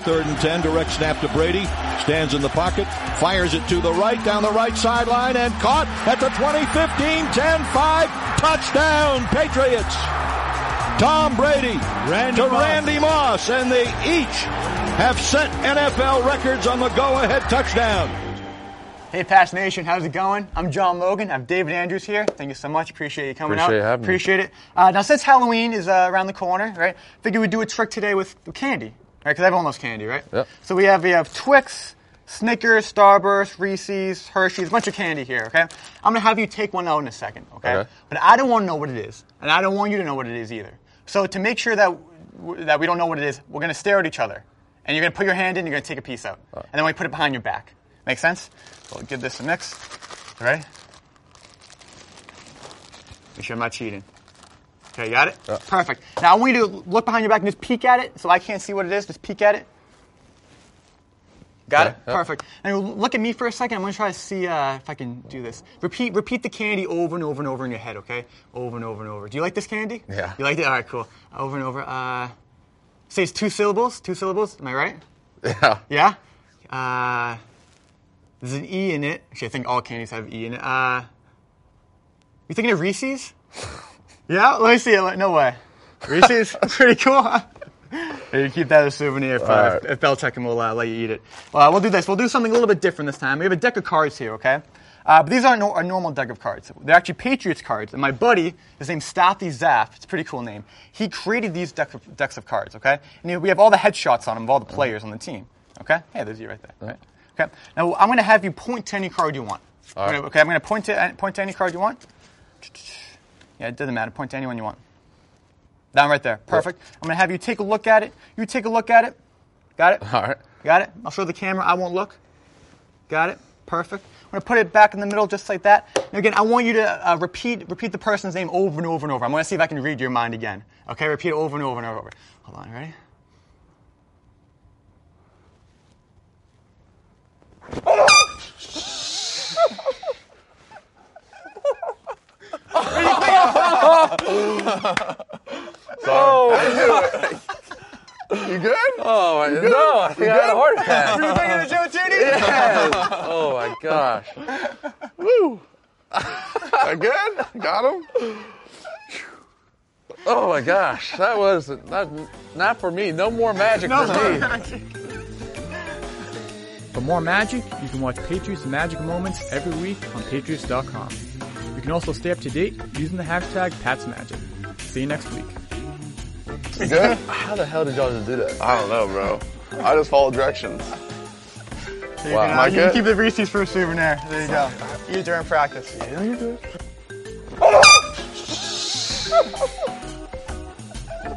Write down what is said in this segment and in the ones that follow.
3rd and 10, direct snap to Brady. Stands in the pocket, fires it to the right, down the right sideline, and caught at the 20, 15, 10, 5. Touchdown, Patriots! Tom Brady to Randy Moss, and they each have set NFL records on the go-ahead touchdown. Hey, Pass Nation, how's it going? I'm John Logan. I have David Andrews here. Thank you so much. Appreciate you coming out. Appreciate it. Now, since Halloween is around the corner, right, figured we'd do a trick today with candy, right? Because everyone loves candy, right? Yep. So we have Twix, Snickers, Starburst, Reese's, Hershey's, a bunch of candy here, okay? I'm going to have you take one out in a second, okay? But I don't want to know what it is, and I don't want you to know what it is either. So to make sure that we don't know what it is, we're going to stare at each other. And you're going to put your hand in, you're going to take a piece out. And then we put it behind your back. Make sense? So we'll give this a mix. All right? Make sure I'm not cheating. Okay, you got it? Yeah. Perfect. Now I want you to look behind your back and just peek at it so I can't see what it is. Just peek at it. Got it? Yeah. Perfect. Now look at me for a second. I'm going to try to see if I can do this. Repeat the candy over and over and over in your head, okay? Over and over and over. Do you like this candy? Yeah. You like it? All right, cool. Over and over. Say it's 2 syllables. 2 syllables. Am I right? Yeah. Yeah? There's an E in it. Actually, I think all candies have E in it. You thinking of Reese's? Yeah? Let me see it. No way. Reese's? Pretty cool, huh? Here, you keep that as a souvenir if Belichick will let you eat it. We'll do this. We'll do something a little bit different this time. We have a deck of cards here, okay? But these aren't a normal deck of cards. They're actually Patriots cards. And my buddy, his name's Staffy Zaff. It's a pretty cool name. He created these decks of cards, okay? And we have all the headshots on them of all the players on the team, okay? Hey, there's you right there, right? Okay. Now, I'm going to have you point to any card you want. Right. Okay, I'm going to point to any card you want. Yeah, it doesn't matter. Point to anyone you want. Down right there. Perfect. Yep. I'm going to have you take a look at it. You take a look at it. Got it? All right. Got it? I'll show the camera. I won't look. Got it? Perfect. I'm going to put it back in the middle just like that. Now, again, I want you to repeat the person's name over and over and over. I'm going to see if I can read your mind again. Okay, repeat it over and over and over. Hold on, ready? You good? Oh, my God. No, I think I had a heart attack. You were thinking of Joe Tooney? Yes. Oh, my gosh. Woo. That good? Got him? Oh, my gosh. That was not for me. No more magic for me. For more magic, you can watch Patriots Magic Moments every week on Patriots.com. You can also stay up to date using the hashtag PatsMagic. See you next week. You good? How the hell did y'all just do that? I don't know, bro. I just follow directions. Wow. You can keep the Reese's for a souvenir. There you go. Eat it during practice. Yeah, you're good.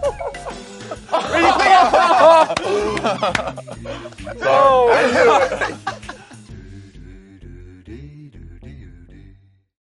Oh,